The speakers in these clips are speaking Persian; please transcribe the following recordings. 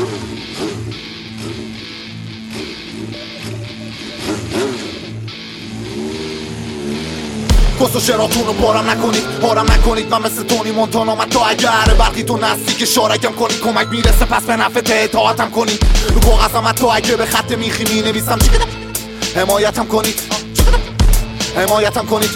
کس و شراتون رو بارم نکنید من مثل تونی مونتانا من تا اگر برقی تو نزدیک شارکم کنید کمک میرسه پس به نفع اطاعتم کنید رو کاغذم من تا اگه به خط میخی می نویسم چی کدم حمایتم کنید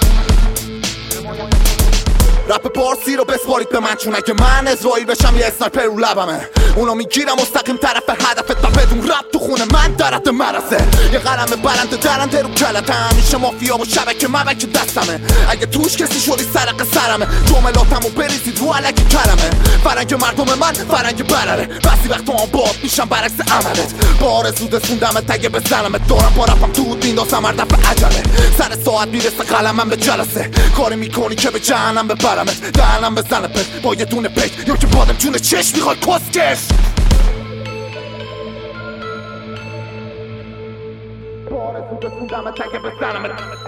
رپ پارسی رو بسپارید به من چون اگه من اسرائیل بشم یه اسنایپر رو لبمه اونو میگیرم مستقیم طرف هدفت و بدون رپ تو خونه من درت مرسه یه قلم برنده درنده رو کلتم میشه مافیا و شبکه مبک دستمه اگه توش کسی شدی سرق سرمه جملاتمو بریزید رو علکی کلمه فرنگ مردم من فرنگ برره بعضی وقتا آباد میشم برعکس عملت بار زود رسوندمت اگه بزنمت دارم با رپم دود میندازم هر دفعه عجله سر ساعت میرسه قلمم به جلسه کاری میکنی که به جهنم ببرمت دهنم بزنه پت با یه دونه پیک یا که بادم جون چشم میخواد کسکش بار زود رسوندمت اگه بزنمت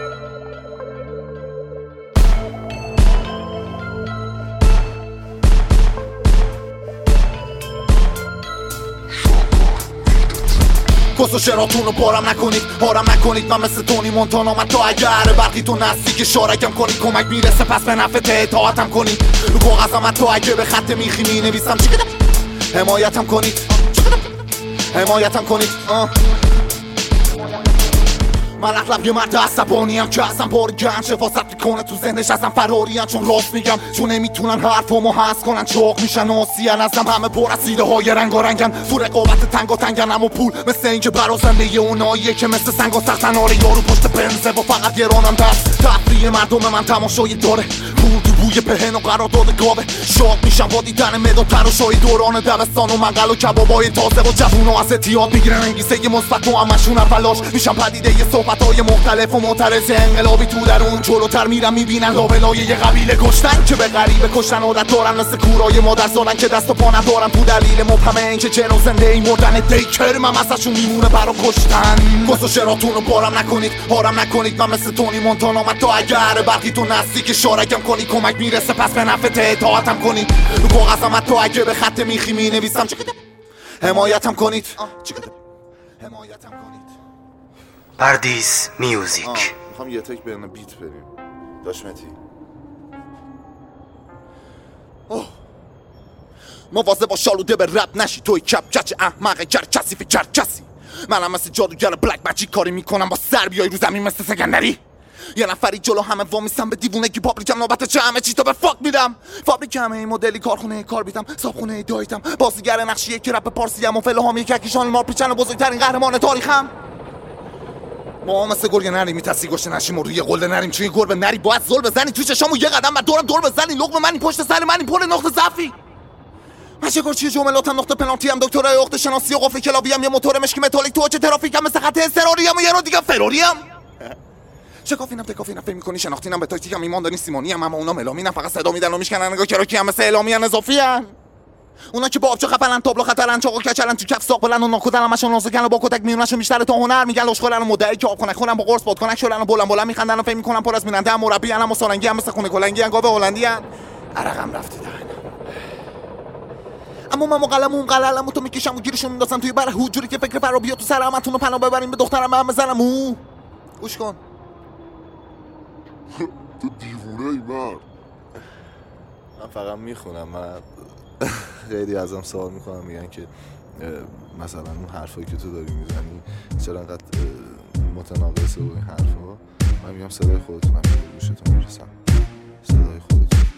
کس و شراتون رو بارم نکنید من مثل تونی مونتانا من تا اگر برقی تو نزدیک شارکم کنید کمک میرسه پس به نفع اطاعتم کنید رو کاغذم من تا اگه به خط میخی می نویسم چی کدم حمایتم کنید من اغلب یه مرد عصبانیم که اصلا بارگم شفاست میکنه تو ذهنش اصلا فراریم چون راست میگم چون نمیتونن حرفامو حس کنن چاق میشن آسیان ازم همه پر از ایده های رنگارنگن تو رقابت تنگن اما پول مثل اینکه برازنده اوناییه که مثل سنگ و سختناره یارو پشت پنزه و فقط گرانم دست تفریح مردم من تماشایی داره پول تو بوی پهن و قرارداد گاوه شاد میشم با دیدن مداد تراشای دوران دبستان و منقل و کبابای تازه و جوونا از اعتیاد میگیرن انگیزه مثبت و همشون فلاش میشم پدیده یه صحبتای مختلف و معترض انقلابی تو درون جلوتر میرم میبینن لابلای یه قبیله کشتن که به غریبه کشتن عادت دارن مثل کورای مادر زارن که دست و پا ندارن تو دلیل مبهمه این که جن و زنده ای مردن دیکرم هم ازشون میمونه برا کشتن کس و شراتون رو بارم نکنید من مثل تونی مونتانا من تا اگر برقی تو نزدیک شارکم کنید کمک میرسه پس به نفع اطاعتم کنید رو کاغذم من تا اگه به خط میخی می نویسم چی کدم حمایتم کنید پردیس میوزیک میخوام یه تک برنه بیت بریم داشمتی مواظب با شالوده به رپ نشی توی کپ کچ احمق کسی فکر کسی منم مثل جادوگر بلک ماجیک کاری میکنم با سر بیای رو زمین مثل سکندری یه نفری جلو همه وامیستم به دیوونگی پابلیکم نوبت چه همه چی تا به فاک میدم فابریک همه این مدلی کارخونه کار بیدم صابخونه دایتم بازیگر نقشیه که رپ پارسیم و فلهام یک ککیشان مار پیچن و بزرگترین قهرمان تاریخم ما مثل گرگ نری میتسی گشته نشیم و روی قله نریم چون گربه نری باید زل بزنی توی چشامو یه قدم بعد دور بزنی لقمه منی پشت سر منی پر نقطه ضعفی من چه چیه جملاتم نقطه پنالتی ام دکترای عقد شناسی و قفل کلابی ام یه موتور مشکی متالیک تو چه ترافیکم مثل خط اضطراریم و یه رو دیگه فراریم شکافینم تکافینم فکر می‌کنی شناختینم به تاکتیکم ایمان داری سیمونیم اما اونا ملامینم فقط صدا میدن و میشکنن نگاه کراکی هم مثل اعلامیان اضافیان اونا که با آبچو خفلن تابلو خطرن چاقو کچلن تو کف ساق بلند و ناکودن همشون نازکن و با کتک میونشون بیشتر تا هنر میگن لشخورن و مدعی که آب کنک خونن با قرص باد کنک شلن و بلند میخندن و فکر میکنن پر از میننده هم مربی ان اما سالنگی هم مثل خونه کلنگی ان گاوه هلندی ان عرقم رفته دهن اما من قلمون قلمو تو میکشم و گیرشون میندازم توی بره حجوری که فکر فرا بیا تو سر همتون رو پناه ببریم به دخترم هم بزنم گوش کن تو دیوونه ای مرد من فقط میخونم من خیلی ازم سوال میکنم میگن که مثلا اون حرفایی که تو داری میزنی چرا انقدر متناقضه و این حرفا من میگم صدای خودتونم به گوشتون میرسم صدای خودتون